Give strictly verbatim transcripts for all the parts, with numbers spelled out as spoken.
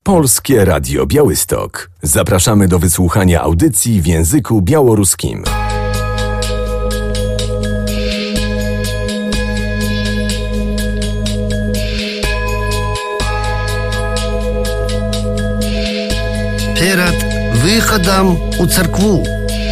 Polskie Radio Białystok. Zapraszamy do wysłuchania audycji w języku białoruskim. Перед выходом у церкву.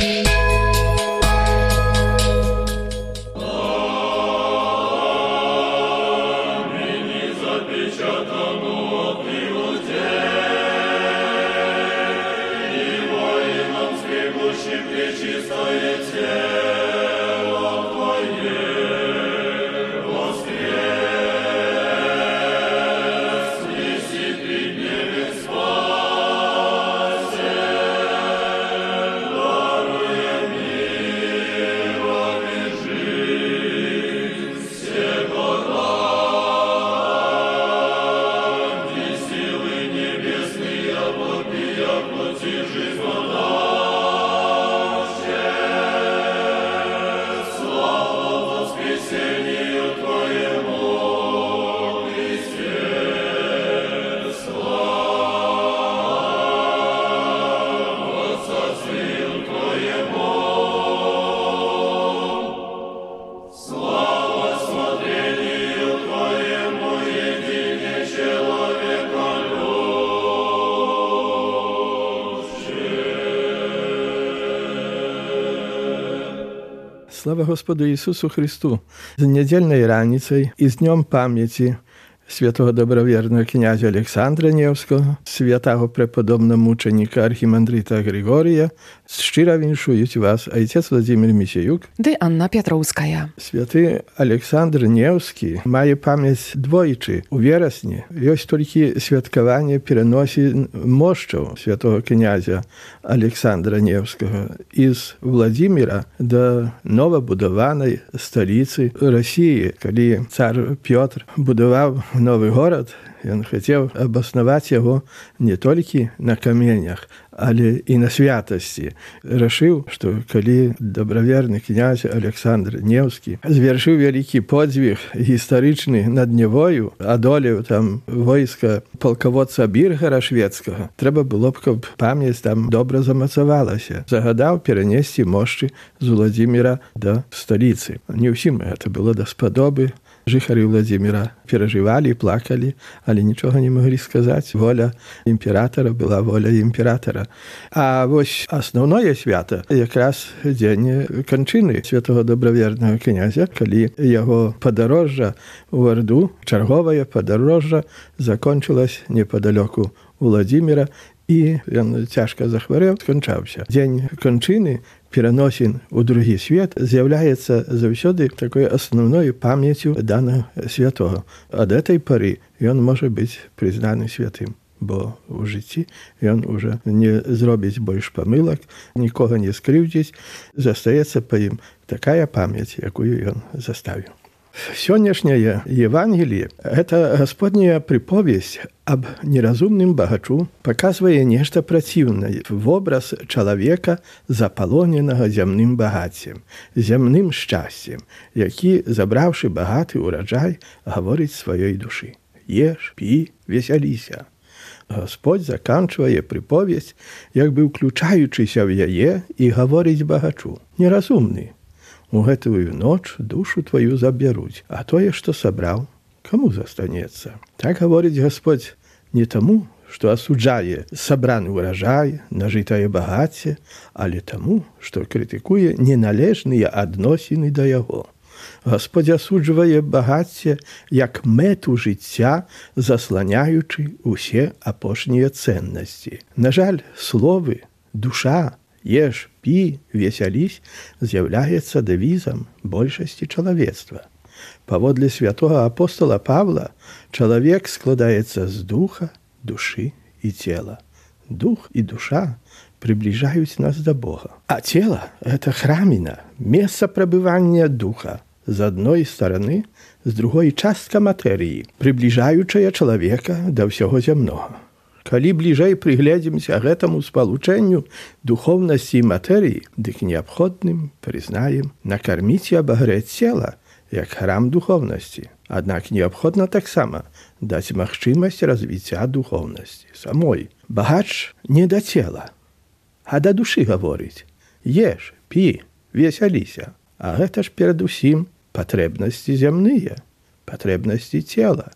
Слава Господу Ісусу Христу! З недільної раніцею і з Днем пам'яті святого добровірного князя Олександра Невського, святого преподобного мученика архімандрита Григорія, щиро віншують вас отець Владимир Місіюк dy Anna Piotrowskaja. Святий Олександр Невський має пам'ять двойчі. У вересні ось тільки святкування переносить мощів святого князя Олександра Невського із Владимира до новобудованої столиці Росії, коли цар Петр будував новий город, він хотів обоснувати його не тільки на каменях, але і на святості. Рішив, що коли добровірний князь Олександр Невський звершив великий подвиг історичний над Невою, одолів там війська полководця Біргера шведського, треба було б, щоб пам'ять там добре замацувалася. Загадав перенести мощі з Владимира до столиці. Не всім це було до сподоби. Жихарі Владимира переживали, плакали, але нічого не могли сказати. Воля імператора була воля імператора. А ось основне свято якраз день кончини святого добровірного князя, коли його подорожжя у Орду, чергове подорожжя, закінчилось неподалеку Владимира, і він тяжко захворів, скончався. День кончини, переносин у другий світ, з'являється завжди такою основною пам'яттю даного святого. А до цієї пори він може бути признаний святим, бо у житті він вже не зробить більше помилок, нікого не скривдить, зостається по їм така пам'ять, яку він заставив. Сённяшняе Евангелие – это Господняя приповесть об неразумным богачу, показывая нечто противное в образ человека, заполоненного земным богатством, земным счастьем, який, забравши богатый урожай, говорит своей души: «Ешь, пи, веселися». Господь заканчиває приповесть, якби включаючися в яє, і говорить богачу: «Неразумный, у гэтую ночь душу твою заберуть, а тое, что собрал, кому застанется?» Так говорит Господь не тому, что осуджае собраны урожай, нажитое богатство, але тому, что критикуе неналежные адносины до яго. Господь осуджує багаття як мету життя, заслоняючи усі апошние ценності. На жаль, слови «душа», «ешь, пи, веселись» з'являється девізом більшості чоловіцтва. Паводле святого апостола Павла, чоловік складається з духа, душі і тіла. Дух і душа приближають нас до Бога. А тіло – це храмина, місце пребывания духа. З одної сторони, з другої частка матерії, приближаючая чоловіка до всього земного. Коли ближей приглядимся к этому сполучению духовности и материи, дык необходным признаем накормить и обогреть тело, як храм духовности, Аднак неабходна таксама даць магчымасць развіцця духоўнасці самой. Багач не да цела, а да душы гаворыць: еш, пі, весяліся. А гэта ж перадусім патрэбнасці зямныя, патрэбнасці цела.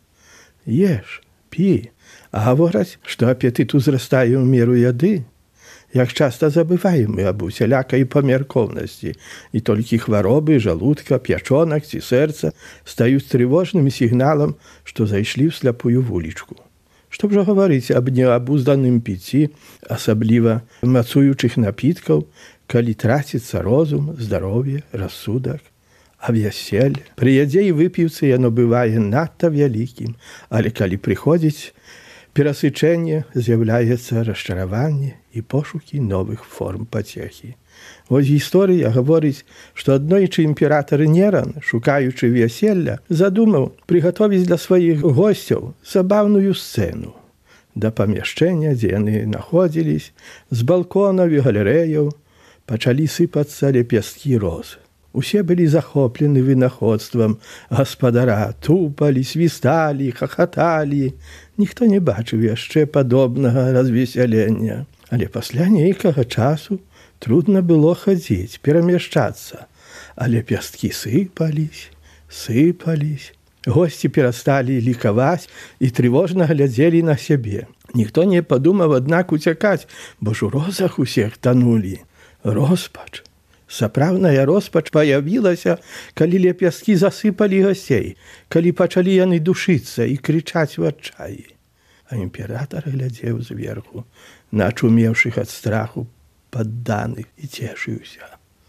Еш, пі, а гавораць, што апетыт узрастае ў меру яды. Як часта забываем мы аб усялякай памяркоўнасці, і толькі хваробы жалудка, пячонак ці сэрца стаюць трывожным сігналам, што зайшлі ў сляпую вулічку. Што б жа гаварыць аб неабузданым піці, асабліва мацуючых напіткаў, калі траціцца розум, здароўе, рассудак. А вяселле, пры ядзе і выпіўцы яно бывае надта вялікім, але калі прыходзіць перасычэнне, з'яўляецца расчараванне і пошукі новых форм пацехі. Вось гісторыя гаворыць, што аднойчы імператар Неран, шукаючы вяселля, задумаў прыгатовіць для сваіх госцяў забаўную сцэну. Да памяшчэння, дзе яны находзіліся, з балконаў і галерэяў пачалі сыпацца лепесткі роз. Усе былі захоплены вынаходствам гаспадара, тупалі, свісталі, хахаталі. Ніхто не бачыў яшчэ падобнага развесялення. Але пасля нейкага часу трудна было хадзіць, перамяшчацца. Але лепесткі сыпались, сыпались. Госці перасталі лікаваць і трывожна глядзелі на сябе. Ніхто не падумаў, аднак, уцякаць, бо ж у розах усіх танулі. Роспач. Сапраўдная роспач паявілася, калі лепесткі засыпалі гасцей, калі пачалі яны душыцца і крычаць у адчаі. А імператар глядзеў зверху на ачумеўшых ад страху падданых і цешыўся.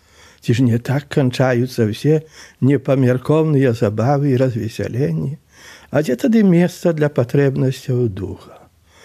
Ці ж не так канчаюцца ўсе непамяркоўныя забавы і развесяленні? А дзе тады месца для патрэбнасцяў духа?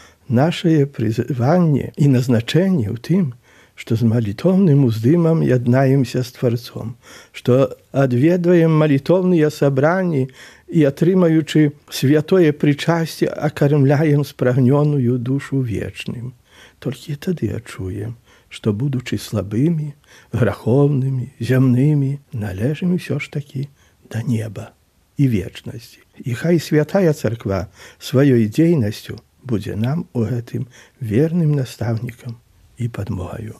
Нашае прызыванне і назначэнне ў тым, што з малітоўным уздымам яднаемся з Тварцом, што адведваем малітоўныя сабранні і, атрымаючы святое прычасце, акармляем спрагнёную душу вечным. Толькі тады адчуем, што, будучы слабымі, граховнымі, зямнымі, належым усё ж такі да неба і вечнасці. І хай святая царква сваёй дзейнасцю будзе нам у гэтым верным настаўнікам і падмогаю.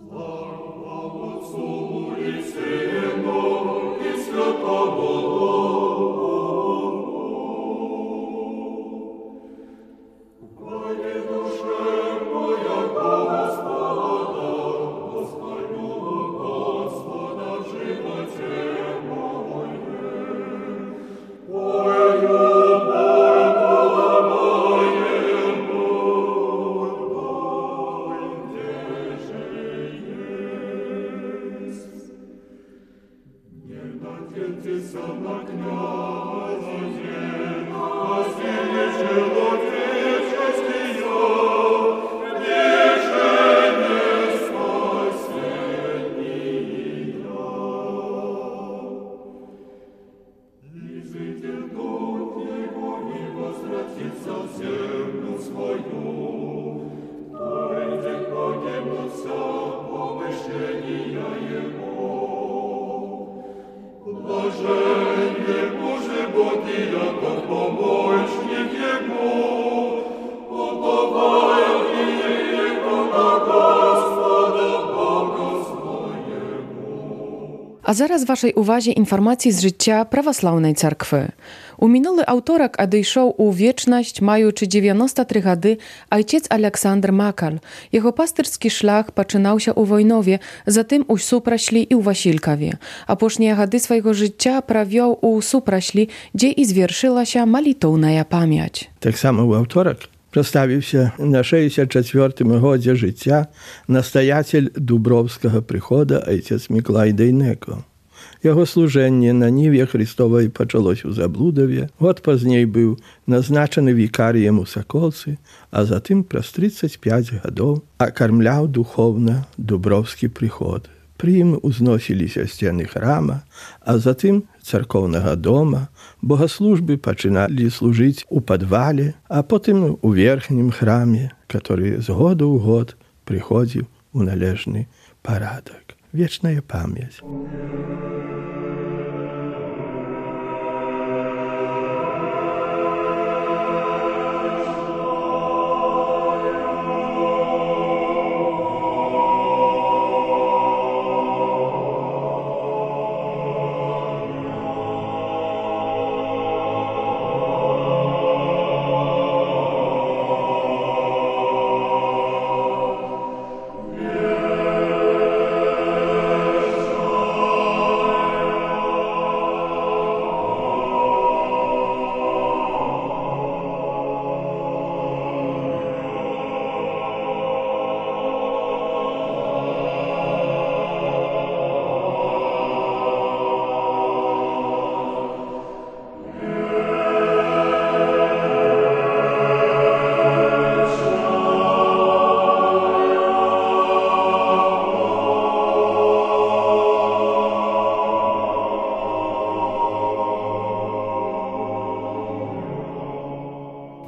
А зараз вашай увазе інфармацыі з жыцця праваслаўнай царквы. У мінулы аўторак адышоў у вечнасць, маючы дзевяноста тры гады, айцец Александр Макаль. Яго пастырскі шлях пачынаўся ў Войнове, затым у Супрашлі і ў Васількаве. Апошнія гады свайго жыцця правёў у Супрашлі, дзе і звяршылася малітоўная памяць. Таксама ў аўторак прадставіўся на шэсцьдзесят чацвёртым годзе жыцця настаяцель дубровскага прыхода айцец Міклай Дейнеко. Яго служэнне на ніве Христовай пачалося ў Заблудаве, год пазней быў назначаны вікарыем у Саколцы, а затым праз трыццаць пяць гадоў акармляў духоўна дубровскі прыход. Пры ім узносіліся сцены храма, а затым царкоўнага дома, богаслужбы пачыналі служыць у падвале, а потым у верхнім храме, который з года ў год прыходзіў у належны парадак. Вечная памяць.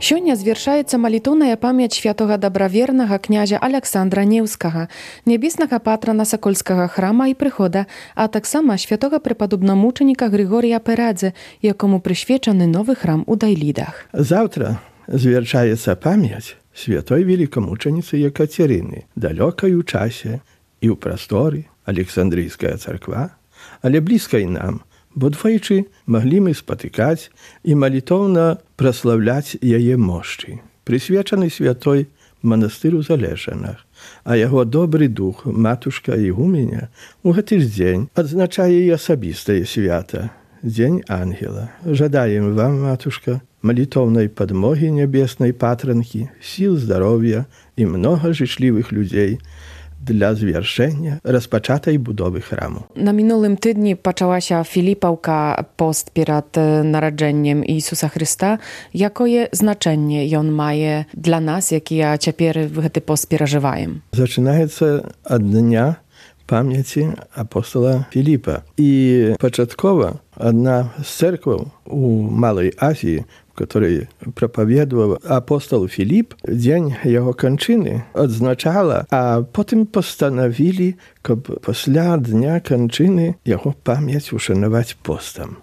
Сёння звяршаецца малітоўная памяць святога дабравернага князя Александра Неўскага, нябеснага патрана сакольскага храма і прыхода, а таксама святога препадобнамучаніка Григорія Перадзе, якому прысвечаны новы храм у Дайлідах. Завтра звяршаецца памяць святой великомученицы Екатерины, далёкай у часе і ў прасторы Александрійская царква, але блізкай нам, бо двойчы маглі мы спатыкаць і малітоўна праслаўляць яе мошчы. Прысвечаны святой манастыру Залешанах, а яго добры дух, матушка Ігуменя, у гэты ж дзень адзначае і асабістае свята, дзень ангела. Жадаем вам, матушка, малітоўнай падмогі нябеснай патранкі, сіл здароўя і многа жычлівых людзей для звяршэння распачатай будовы храму. На мінулым тыдні пачалася Філіпаўка, пост перад нараджэннем Ісуса Хрыста. Якое значэнне ён мае для нас, якія цяпер гэты пост перажываем? Зачынаецца ад дня памяці апостола Філіпа. І пачаткова адна з церкваў у Малай Азіі, который проповедовал апостол Филипп, день его кончины отзначала, а потом постановили, каб после дня кончины его память ушановать постом,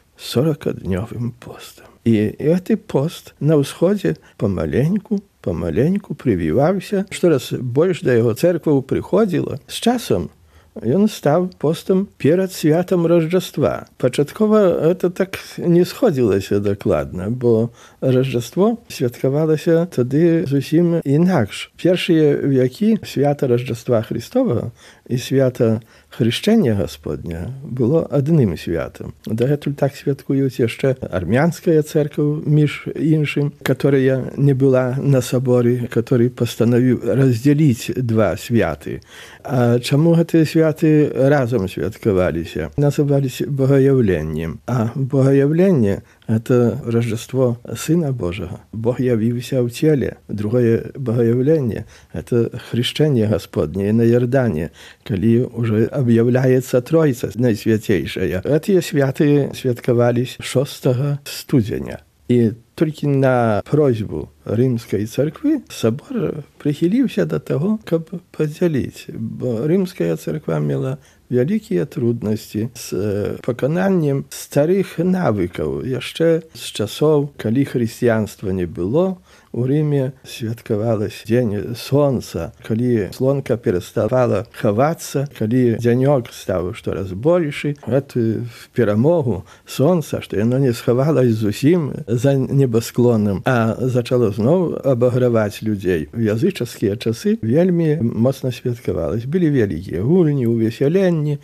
сорокаднёвым постом. И этот пост на усходе помаленьку, помаленьку прививался, что раз больше до его церкви приходило, с часом ён стаў постам перад святам Рождества. Пачаткова это так не сходзілася дакладна, бо Рождество святкавалася тады зусім інакш. Першыя вякі свята Рождества Христова і свята Хрышчэння Гасподня было адным святам. Дагэтуль так святкуюць яшчэ армянская церква, між іншым, которая не была на саборы, который пастанавіў раздзяліць два святы. А чаму гэтыя святы разам святкаваліся? Называліся Богаяўленнем. А Богаяўленне – это Рождество Сына Божага. Бог явіўся ў целе. Другое Богаяўленне – это Хрышчэнне Гасподняе на Ярдане, калі уже объявляется Тройца Найсвятейшая. Эти святы святкавались шостага студзеня. И только на просьбу Римской церкви собор прихилился до того, каб подзялить. Бо Римская церква мела вялікія трудности с пакананнем старых навыкаў. Яшчэ з часоў, калі хрысціянства не было, у Рыме святкавалась дзень сонца, калі слонка пераставала хавацца, калі дзянёк стаў штораз большы. Это в перамогу сонца, што яно не схавалась зусім за небасклонам, а зачало зноў абаграваць людзей. У язычаскія часы вельмі моцна святкавалась. Былі вялікія гульні, увесяленні,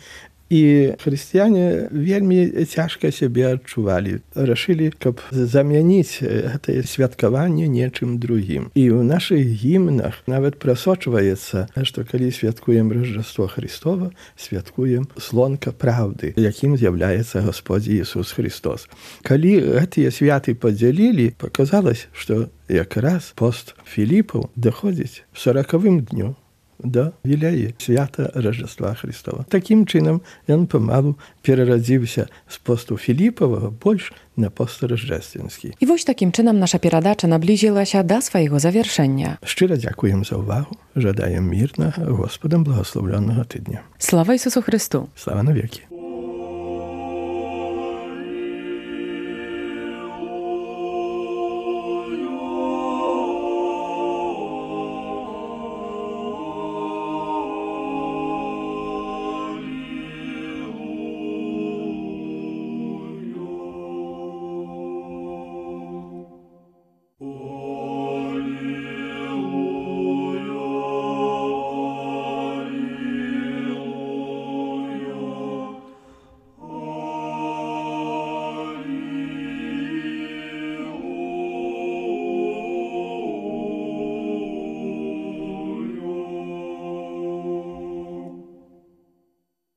і хрысціяне вельмі цяжка сябе адчувалі. Рашылі, каб замяніць гэтае святкаванне нечым другім. І ў нашых гімнах нават прасочваецца, што калі святкуем Рождество Христова, святкуем слонка праўды, якім з'яўляецца Господь Ісус Христос. Калі гэтыя святы падзялілі, паказалось, што якраз пост Філіпаў даходзіць сорокавым дню до юбілею свята Рождества Христова. Таким чынам ён памалу перарадзіўся з посту Філіпавага больш на пост рождественскі. І вось такім чынам наша перадача наблізілася да свайго завяршэння. Шчыра дзякуем за ўвагу, жадаем мірнага, Господам благословленага тыдня. Слава Ісусу Христу! Слава навеки!